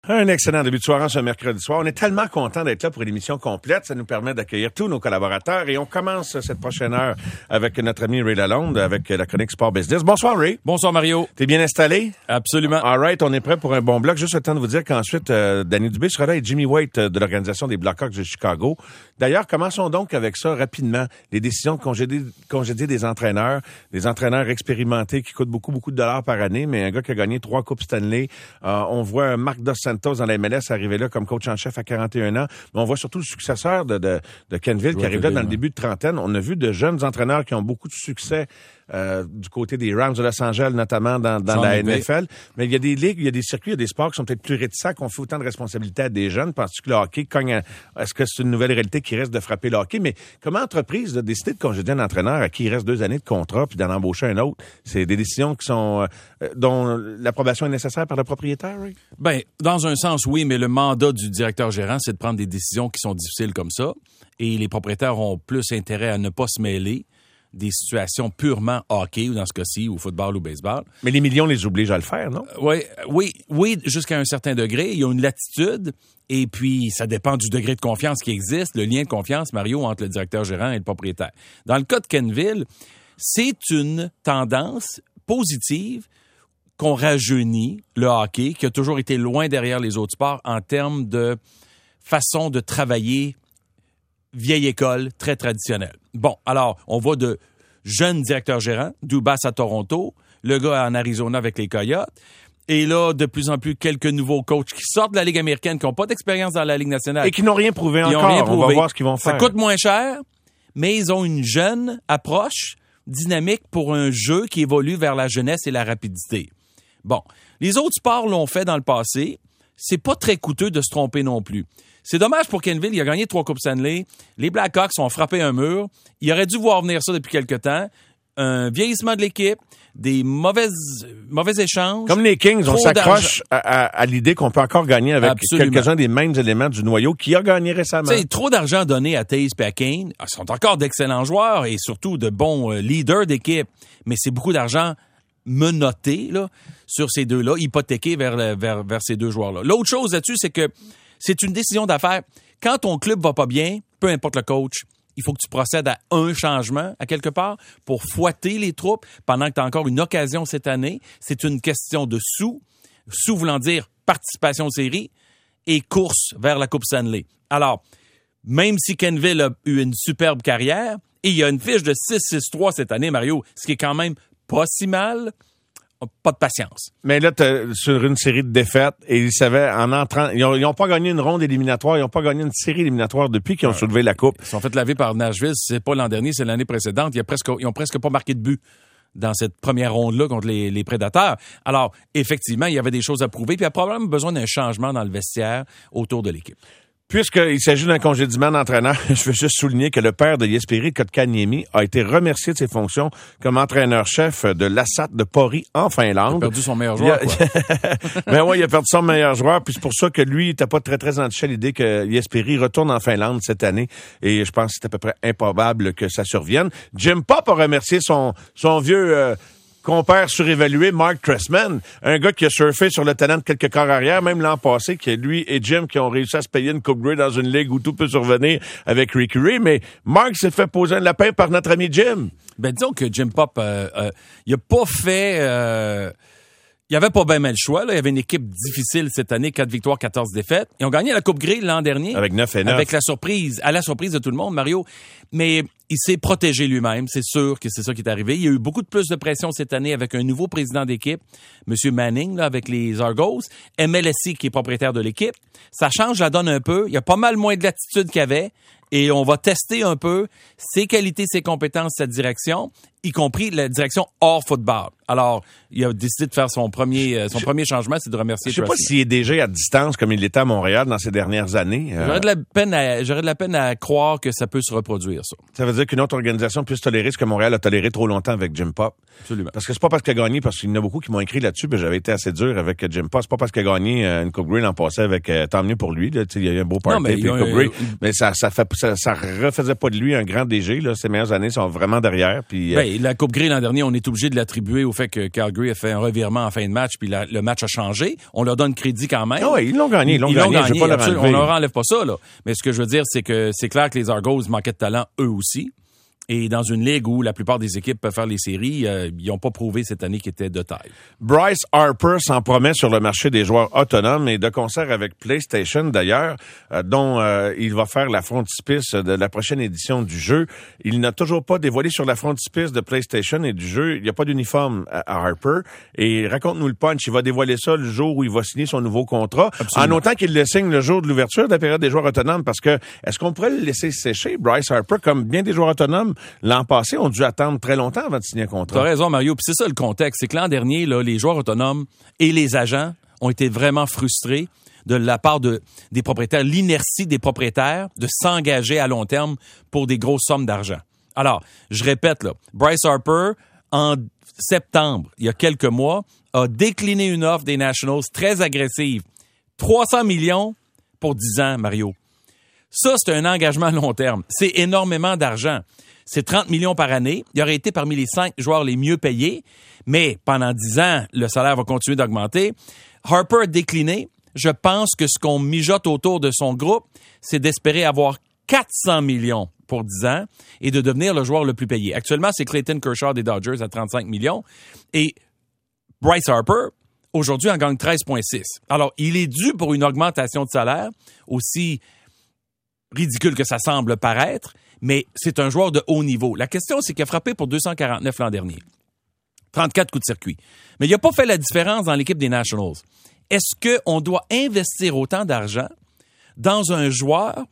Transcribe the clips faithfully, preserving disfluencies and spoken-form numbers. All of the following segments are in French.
Un excellent début de soirée ce mercredi soir. On est tellement content d'être là pour une émission complète. Ça nous permet d'accueillir tous nos collaborateurs et on commence cette prochaine heure avec notre ami Ray Lalonde avec la chronique Sport Business. Bonsoir Ray. Bonsoir Mario. T'es bien installé? Absolument. All right, on est prêt pour un bon bloc. Juste le temps de vous dire qu'ensuite, euh, Danny Dubé sera là et Jimmy Waite euh, de l'organisation des Blackhawks de Chicago. D'ailleurs, commençons donc avec ça rapidement. Les décisions de congédier, congédier des entraîneurs, des entraîneurs expérimentés qui coûtent beaucoup, beaucoup de dollars par année, mais un gars qui a gagné trois Coupes Stanley. Euh, on voit Marc Dos Santos dans la M L S arriver là comme coach en chef à quarante et un ans. Mais on voit surtout le successeur de, de, de Kenville qui arrive là dans le début de trentaine. On a vu de jeunes entraîneurs qui ont beaucoup de succès euh, du côté des Rams de Los Angeles, notamment dans, dans la N F L. Mais il y a des ligues, il y a des circuits, il y a des sports qui sont peut-être plus réticents, qu'on fait autant de responsabilités à des jeunes. Penses-tu que le hockey cogne à... Est-ce que c'est une nouvelle réalité qui reste de frapper le hockey? Mais comment entreprise de décider de congédier un entraîneur à qui il reste deux années de contrat puis d'en embaucher un autre? C'est des décisions qui sont euh, dont l'approbation est nécessaire par le propriétaire, oui? Ben, dans un sens, oui, mais le mandat du directeur gérant, c'est de prendre des décisions qui sont difficiles comme ça. Et les propriétaires ont plus intérêt à ne pas se mêler des situations purement hockey, ou dans ce cas-ci, ou football ou baseball. Mais les millions les obligent à le faire, non? Euh, oui, oui, oui, jusqu'à un certain degré. Il y a une latitude, et puis ça dépend du degré de confiance qui existe, le lien de confiance, Mario, entre le directeur gérant et le propriétaire. Dans le cas de Kenville, c'est une tendance positive qu'on rajeunit le hockey, qui a toujours été loin derrière les autres sports en termes de façon de travailler vieille école, très traditionnelle. Bon, alors, on voit de jeunes directeurs gérants, Dubas à Toronto, le gars en Arizona avec les Coyotes, et là, de plus en plus, quelques nouveaux coachs qui sortent de la Ligue américaine, qui n'ont pas d'expérience dans la Ligue nationale. Et qui n'ont rien prouvé Ils encore. Rien prouvé. On va voir ce qu'ils vont faire. Ça coûte moins cher, mais ils ont une jeune approche dynamique pour un jeu qui évolue vers la jeunesse et la rapidité. Bon, les autres sports l'ont fait dans le passé. C'est pas très coûteux de se tromper non plus. C'est dommage pour Kenville, il a gagné trois Coupes Stanley. Les Blackhawks ont frappé un mur. Il aurait dû voir venir ça depuis quelque temps. Un vieillissement de l'équipe, des mauvaises, mauvais échanges. Comme les Kings, on s'accroche à, à, à l'idée qu'on peut encore gagner avec Absolument. quelques-uns des mêmes éléments du noyau qui a gagné récemment. Tu sais, trop d'argent donné à Taze et à Kane. Ils sont encore d'excellents joueurs et surtout de bons leaders d'équipe. Mais c'est beaucoup d'argent menotté là, sur ces deux-là, hypothéqué vers, vers, vers ces deux joueurs-là. L'autre chose là-dessus, c'est que c'est une décision d'affaires. Quand ton club va pas bien, peu importe le coach, il faut que tu procèdes à un changement, à quelque part, pour fouetter les troupes pendant que tu as encore une occasion cette année. C'est une question de sous. Sous voulant dire participation aux séries et course vers la Coupe Stanley. Alors, même si Kenville a eu une superbe carrière, et il y a une fiche de six six trois cette année, Mario, ce qui est quand même pas si mal, pas de patience. Mais là, t'es sur une série de défaites et ils savaient, en entrant, ils ont, ils ont pas gagné une ronde éliminatoire, ils ont pas gagné une série éliminatoire depuis qu'ils ont ouais. soulevé la coupe. Ils sont fait laver par Nashville, c'est pas l'an dernier, c'est l'année précédente. Ils ont presque, ils ont presque pas marqué de but dans cette première ronde-là contre les, les Prédateurs. Alors, effectivement, il y avait des choses à prouver, puis il y a probablement besoin d'un changement dans le vestiaire autour de l'équipe. Puisqu'il s'agit d'un congédiement d'entraîneur, je veux juste souligner que le père de Jesperi Kotkaniemi a été remercié de ses fonctions comme entraîneur-chef de l'A S A T de Pori en Finlande. Il a perdu son meilleur joueur, il a... quoi. Ben ouais, il a perdu son meilleur joueur, puis c'est pour ça que lui, il n'était pas très, très entiché à l'idée que Jesperi retourne en Finlande cette année, et je pense que c'est à peu près improbable que ça survienne. Jim Pop a remercié son, son vieux... Euh, compère surévalué, Mark Trestman, un gars qui a surfé sur le talent de quelques corps arrière, même l'an passé, qui est lui et Jim qui ont réussi à se payer une Coupe Grey dans une ligue où tout peut survenir avec Ricky Ray, mais Mark s'est fait poser un lapin par notre ami Jim. Ben disons que Jim Pop, euh, euh, il a pas fait... Euh... Il n'y avait pas bien mal le choix. Là. Il y avait une équipe difficile cette année, quatre victoires, quatorze défaites. Ils ont gagné la Coupe Grey l'an dernier. Avec neuf et neuf. Avec la surprise, à la surprise de tout le monde, Mario. Mais il s'est protégé lui-même. C'est sûr que c'est ça qui est arrivé. Il y a eu beaucoup de plus de pression cette année avec un nouveau président d'équipe, M. Manning, là, avec les Argos. M L S I, qui est propriétaire de l'équipe. Ça change la donne un peu. Il y a pas mal moins de latitude qu'il y avait. Et on va tester un peu ses qualités, ses compétences, sa direction, y compris la direction hors football. Alors, il a décidé de faire son premier son je, premier changement, c'est de remercier. Je sais pas s'il est déjà à distance comme il était à Montréal dans ces dernières années. Euh... J'aurais de la peine à, j'aurais de la peine à croire que ça peut se reproduire, ça. Ça veut dire qu'une autre organisation puisse tolérer ce que Montréal a toléré trop longtemps avec Jim Pop. Absolument. Parce que c'est pas parce qu'il a gagné, parce qu'il y en a beaucoup qui m'ont écrit là-dessus, puis j'avais été assez dur avec Jim Pop. C'est pas parce qu'il a gagné euh, une Coupe Grey l'an passé avec euh, tant mieux pour lui. Là, il y a eu un beau party, non, mais, puis une a, Coupe Grey. euh, Mais ça, ça, fait, ça, ça refaisait pas de lui un grand D G. Là. Ses meilleures années sont vraiment derrière. Puis, euh... ben, la Coupe Grey l'an dernier, on est obligé de l'attribuer au fait que Calgary a fait un revirement en fin de match, puis la, le match a changé. On leur donne crédit quand même. Ah oui, ils l'ont gagné. Ils l'ont ils gagné. L'ont gagné je vais pas leur on leur enlève pas ça, là. Mais ce que je veux dire, c'est que c'est clair que les Argos manquaient de talent eux aussi. Et dans une ligue où la plupart des équipes peuvent faire les séries, euh, ils n'ont pas prouvé cette année qu'ils étaient de taille. Bryce Harper s'en promet sur le marché des joueurs autonomes et de concert avec PlayStation d'ailleurs, euh, dont euh, il va faire la frontispice de la prochaine édition du jeu. Il n'a toujours pas dévoilé sur la frontispice de PlayStation et du jeu. Il n'y a pas d'uniforme à, à Harper. Et raconte-nous le punch. Il va dévoiler ça le jour où il va signer son nouveau contrat. Absolument. En autant qu'il le signe le jour de l'ouverture de la période des joueurs autonomes. Parce que est-ce qu'on pourrait le laisser sécher, Bryce Harper, comme bien des joueurs autonomes l'an passé, ont dû attendre très longtemps avant de signer un contrat. T'as raison, Mario. Puis c'est ça le contexte. C'est que l'an dernier, là, les joueurs autonomes et les agents ont été vraiment frustrés de la part de, des propriétaires, l'inertie des propriétaires de s'engager à long terme pour des grosses sommes d'argent. Alors, je répète, là, Bryce Harper, en septembre, il y a quelques mois, a décliné une offre des Nationals très agressive. trois cents millions pour dix ans, Mario. Ça, c'est un engagement à long terme. C'est énormément d'argent. C'est trente millions par année. Il aurait été parmi les cinq joueurs les mieux payés, mais pendant dix ans, le salaire va continuer d'augmenter. Harper a décliné. Je pense que ce qu'on mijote autour de son groupe, c'est d'espérer avoir quatre cents millions pour dix ans et de devenir le joueur le plus payé. Actuellement, c'est Clayton Kershaw des Dodgers à trente-cinq millions et Bryce Harper, aujourd'hui, en gagne treize virgule six. Alors, il est dû pour une augmentation de salaire, aussi ridicule que ça semble paraître, mais c'est un joueur de haut niveau. La question, c'est qu'il a frappé pour deux cent quarante-neuf l'an dernier. trente-quatre coups de circuit. Mais il n'a pas fait la différence dans l'équipe des Nationals. Est-ce qu'on doit investir autant d'argent dans un joueur,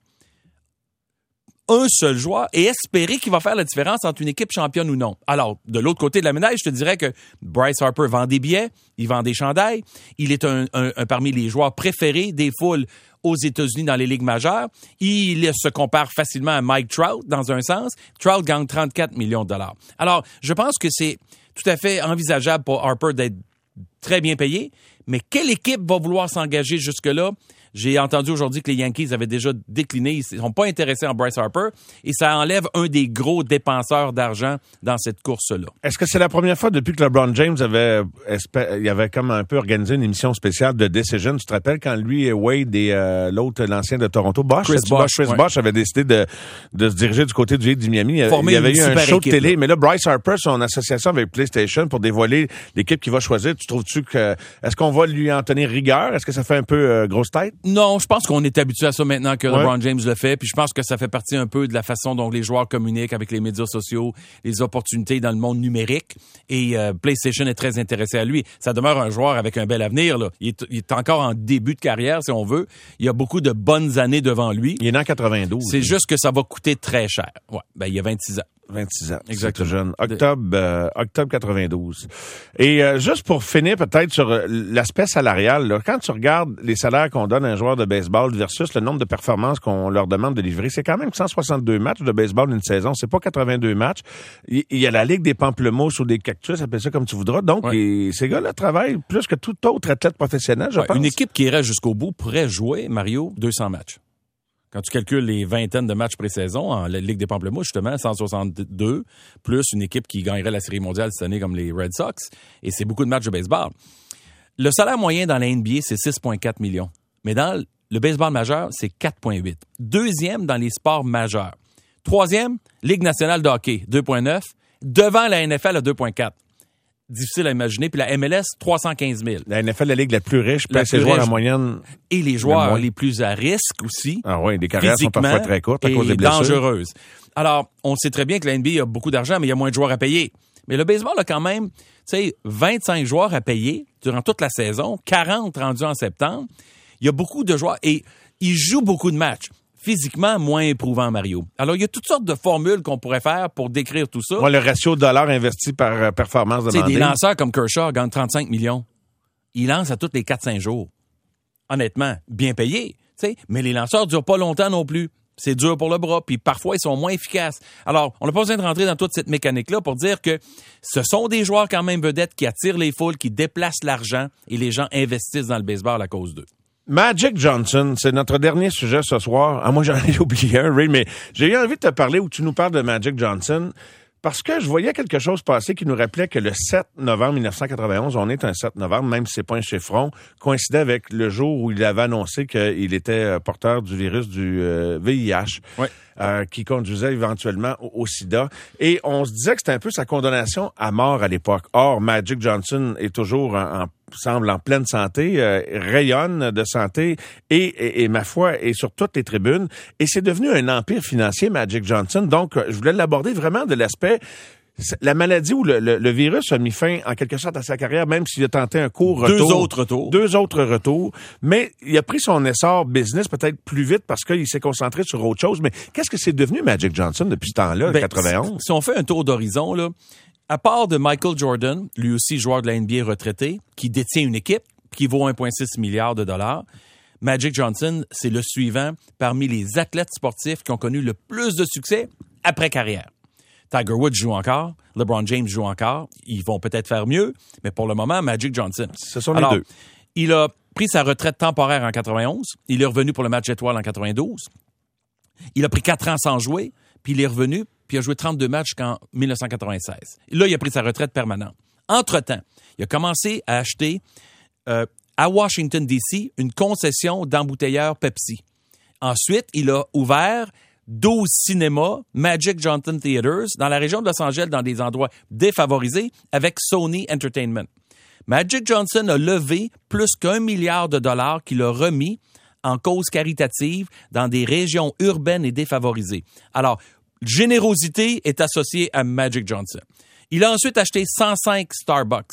un seul joueur, et espérer qu'il va faire la différence entre une équipe championne ou non? Alors, de l'autre côté de la médaille, je te dirais que Bryce Harper vend des billets, il vend des chandails, il est un, un, un parmi les joueurs préférés des foules aux États-Unis dans les ligues majeures. Il se compare facilement à Mike Trout, dans un sens. Trout gagne trente-quatre millions de dollars. Alors, je pense que c'est tout à fait envisageable pour Harper d'être très bien payé, mais quelle équipe va vouloir s'engager jusque-là? J'ai entendu aujourd'hui que les Yankees avaient déjà décliné. Ils ne sont pas intéressés en Bryce Harper et ça enlève un des gros dépenseurs d'argent dans cette course-là. Est-ce que c'est la première fois depuis que LeBron James avait, il avait comme un peu organisé une émission spéciale de Decision? Tu te rappelles quand lui et Wade et euh, l'autre, l'ancien de Toronto, Bosh, Chris Bosh, Chris ouais. Bosh avait décidé de, de se diriger du côté du Heat du Miami. Former il y avait eu un show équipe, de télé, là. mais là, Bryce Harper, son association avec PlayStation pour dévoiler l'équipe qu'il va choisir, tu trouves-tu que, est-ce qu'on va lui en tenir rigueur? Est-ce que ça fait un peu euh, grosse tête? Non, je pense qu'on On est habitué à ça maintenant que ouais. LeBron James le fait, puis je pense que ça fait partie un peu de la façon dont les joueurs communiquent avec les médias sociaux, les opportunités dans le monde numérique, et euh, PlayStation est très intéressé à lui. Ça demeure un joueur avec un bel avenir, là. Il est, il est encore en début de carrière, si on veut. Il y a beaucoup de bonnes années devant lui. Il est né en quatre-vingt-douze. C'est juste que ça va coûter très cher. Ouais, ben il y a vingt-six ans. vingt-six ans. Exactement. C'est jeune. Octobre, euh, octobre quatre-vingt-douze. Et euh, juste pour finir peut-être sur euh, l'aspect salarial, là, quand tu regardes les salaires qu'on donne à un joueur de baseball versus le nombre de performances qu'on leur demande de livrer, c'est quand même cent soixante-deux matchs de baseball une saison. C'est pas quatre-vingt-deux matchs. Il, il y a la Ligue des pamplemousses ou des cactus, appelle ça comme tu voudras. Donc, ouais. et, ces gars-là travaillent plus que tout autre athlète professionnel, je ouais, pense. Une équipe qui irait jusqu'au bout pourrait jouer, Mario, deux cents matchs. Quand tu calcules les vingtaines de matchs pré-saison en Ligue des Pamplemousses, justement, cent soixante-deux, plus une équipe qui gagnerait la Série mondiale cette année comme les Red Sox, et c'est beaucoup de matchs de baseball. Le salaire moyen dans la N B A, c'est six virgule quatre millions. Mais dans le baseball majeur, c'est quatre virgule huit. Deuxième dans les sports majeurs. Troisième, Ligue nationale de hockey, deux virgule neuf. Devant la N F L à deux virgule quatre. Difficile à imaginer. Puis la M L S, trois cent quinze mille. La N F L, la ligue la plus riche, paie ses joueurs en moyenne. Et les joueurs les plus à risque aussi. Ah oui, les carrières sont parfois très courtes à cause des blessures. Dangereuses. Alors, on sait très bien que la N B A a beaucoup d'argent, mais il y a moins de joueurs à payer. Mais le baseball a quand même, tu sais, vingt-cinq joueurs à payer durant toute la saison, quarante rendus en septembre. Il y a beaucoup de joueurs et ils jouent beaucoup de matchs. Physiquement moins éprouvant, Mario. Alors, il y a toutes sortes de formules qu'on pourrait faire pour décrire tout ça. Ouais, le ratio de dollars investi par euh, performance demandée. C'est des lanceurs comme Kershaw gagnent trente-cinq millions. Ils lancent à tous les quatre cinq jours. Honnêtement, bien payés, tu sais, mais les lanceurs durent pas longtemps non plus. c'est dur pour le bras, puis parfois, ils sont moins efficaces. Alors, on n'a pas besoin de rentrer dans toute cette mécanique-là pour dire que ce sont des joueurs quand même vedettes qui attirent les foules, qui déplacent l'argent, et les gens investissent dans le baseball à cause d'eux. Magic Johnson, c'est notre dernier sujet ce soir. Ah, moi, j'en ai oublié un, Ray, mais j'ai eu envie de te parler où tu nous parles de Magic Johnson. Parce que je voyais quelque chose passer qui nous rappelait que le sept novembre mille neuf cent quatre-vingt-onze, on est un sept novembre, même si c'est pas un chiffron, coïncidait avec le jour où il avait annoncé qu'il était porteur du virus du euh, V I H, ouais. euh, qui conduisait éventuellement au, au sida. Et on se disait que c'était un peu sa condamnation à mort à l'époque. Or, Magic Johnson est toujours en, en semble en pleine santé, euh, rayonne de santé et, et, et, ma foi, est sur toutes les tribunes. Et c'est devenu un empire financier, Magic Johnson. Donc, je voulais l'aborder vraiment de l'aspect... La maladie ou le, le, le virus a mis fin, en quelque sorte, à sa carrière, même s'il a tenté un court retour. Deux autres retours. Deux autres retours. Mais il a pris son essor business peut-être plus vite parce qu'il s'est concentré sur autre chose. Mais qu'est-ce que c'est devenu Magic Johnson depuis ce temps-là, ben, quatre-vingt-onze? Si on fait un tour d'horizon, là, à part de Michael Jordan, lui aussi joueur de la N B A retraité, qui détient une équipe qui vaut un virgule six milliard de dollars, Magic Johnson, c'est le suivant parmi les athlètes sportifs qui ont connu le plus de succès après carrière. Tiger Woods joue encore, LeBron James joue encore, ils vont peut-être faire mieux, mais pour le moment, Magic Johnson. Ce sont Alors, les deux. Il a pris sa retraite temporaire en quatre-vingt-onze, il est revenu pour le match étoile en quatre-vingt-douze, il a pris quatre ans sans jouer, puis il est revenu, puis il a joué trente-deux matchs jusqu'en mille neuf cent quatre-vingt-seize. Là, il a pris sa retraite permanente. Entre-temps, il a commencé à acheter euh, à Washington, D C, une concession d'embouteilleur Pepsi. Ensuite, il a ouvert douze cinémas, Magic Johnson Theaters, dans la région de Los Angeles, dans des endroits défavorisés, avec Sony Entertainment. Magic Johnson a levé plus qu'un milliard de dollars qu'il a remis en cause caritative dans des régions urbaines et défavorisées. Alors, générosité est associée à Magic Johnson. Il a ensuite acheté cent cinq Starbucks.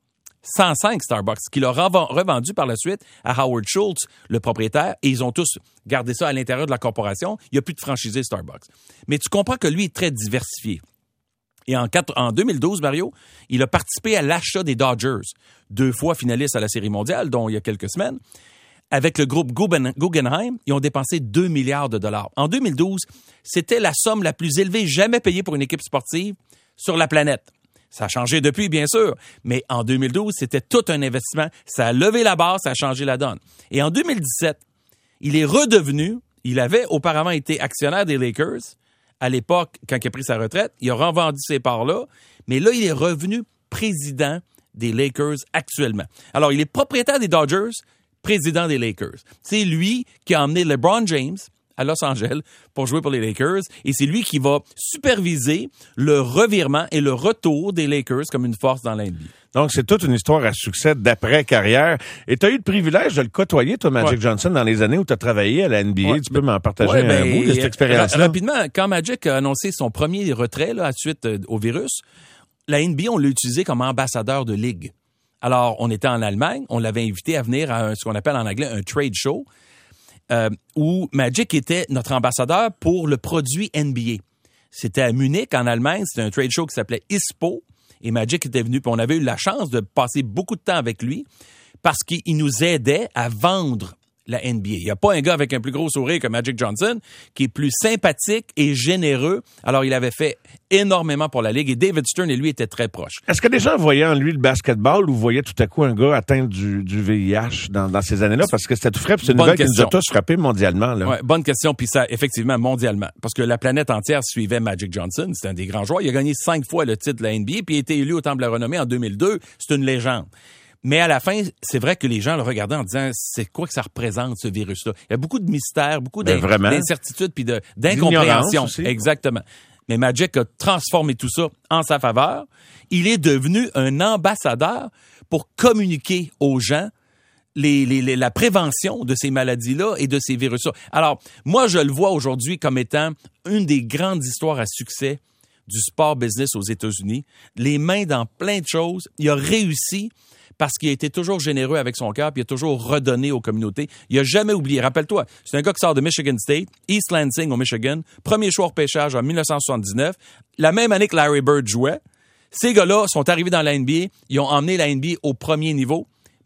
cent cinq Starbucks, qu'il a revendu par la suite à Howard Schultz, le propriétaire, et ils ont tous gardé ça à l'intérieur de la corporation. Il n'y a plus de franchisé Starbucks. Mais tu comprends que lui est très diversifié. Et en, quatre, en deux mille douze, Mario, il a participé à l'achat des Dodgers, deux fois finaliste à la Série mondiale, dont il y a quelques semaines. Avec le groupe Guggenheim, ils ont dépensé deux milliards de dollars. En deux mille douze, c'était la somme la plus élevée jamais payée pour une équipe sportive sur la planète. Ça a changé depuis, bien sûr, mais en deux mille douze, c'était tout un investissement. Ça a levé la barre, ça a changé la donne. Et en deux mille dix-sept, il est redevenu, il avait auparavant été actionnaire des Lakers, à l'époque, quand il a pris sa retraite, il a revendu ses parts-là, mais là, il est revenu président des Lakers actuellement. Alors, il est propriétaire des Dodgers, président des Lakers. C'est lui qui a emmené LeBron James à Los Angeles pour jouer pour les Lakers, et c'est lui qui va superviser le revirement et le retour des Lakers comme une force dans l'N B A. Donc, c'est toute une histoire à succès d'après-carrière. Et tu as eu le privilège de le côtoyer, toi, Magic ouais. Johnson, dans les années où tu as travaillé à la N B A. Ouais. Tu peux m'en partager ouais, ben, un bout de cette expérience-là? Rapidement, quand Magic a annoncé son premier retrait là, à suite euh, au virus, la N B A, on l'a utilisé comme ambassadeur de ligue. Alors, on était en Allemagne, on l'avait invité à venir à un, ce qu'on appelle en anglais un trade show, euh, où Magic était notre ambassadeur pour le produit N B A. C'était à Munich, en Allemagne, c'était un trade show qui s'appelait I S P O, et Magic était venu, puis on avait eu la chance de passer beaucoup de temps avec lui, parce qu'il nous aidait à vendre la N B A. Il n'y a pas un gars avec un plus gros sourire que Magic Johnson, qui est plus sympathique et généreux. Alors, il avait fait énormément pour la Ligue, et David Stern et lui étaient très proches. Est-ce que les gens voyaient en lui le basketball, ou voyaient tout à coup un gars atteint du, du V I H dans, dans ces années-là? Parce que c'était tout frais, puis c'est une nouvelle qui nous a tous frappé mondialement. Là. Ouais, bonne question, puis ça, effectivement, mondialement. Parce que la planète entière suivait Magic Johnson. C'est un des grands joueurs. Il a gagné cinq fois le titre de la N B A, puis il a été élu au Temple de la Renommée en deux mille deux. C'est une légende. Mais à la fin, c'est vrai que les gens le regardaient en disant, c'est quoi que ça représente, ce virus-là? Il y a beaucoup de mystères, beaucoup d'in- d'incertitudes puis de, d'incompréhension. Exactement. Mais Magic a transformé tout ça en sa faveur. Il est devenu un ambassadeur pour communiquer aux gens les, les, les, la prévention de ces maladies-là et de ces virus-là. Alors, moi, je le vois aujourd'hui comme étant une des grandes histoires à succès du sport business aux États-Unis. Les mains dans plein de choses. Il a réussi parce qu'il a été toujours généreux avec son cœur, puis il a toujours redonné aux communautés. Il a jamais oublié. Rappelle-toi, c'est un gars qui sort de Michigan State, East Lansing au Michigan, premier choix au repêchage en dix-neuf cent soixante-dix-neuf, la même année que Larry Bird jouait. Ces gars-là sont arrivés dans la N B A, ils ont emmené la N B A au premier niveau.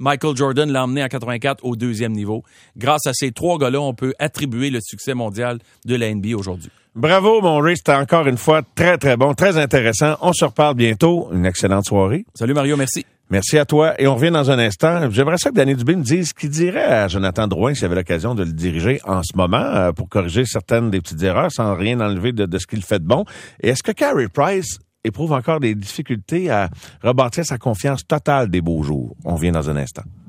Michael Jordan l'a emmené en quatre-vingt-quatre au deuxième niveau. Grâce à ces trois gars-là, on peut attribuer le succès mondial de la N B A aujourd'hui. Bravo, mon Ray. C'était encore une fois très, très bon, très intéressant. On se reparle bientôt. Une excellente soirée. Salut Mario, merci. Merci à toi. Et on revient dans un instant. J'aimerais ça que Danny Dubé me dise ce qu'il dirait à Jonathan Drouin s'il avait l'occasion de le diriger en ce moment euh, pour corriger certaines des petites erreurs sans rien enlever de, de ce qu'il fait de bon. Et est-ce que Carey Price éprouve encore des difficultés à rebâtir sa confiance totale des beaux jours? On revient dans un instant.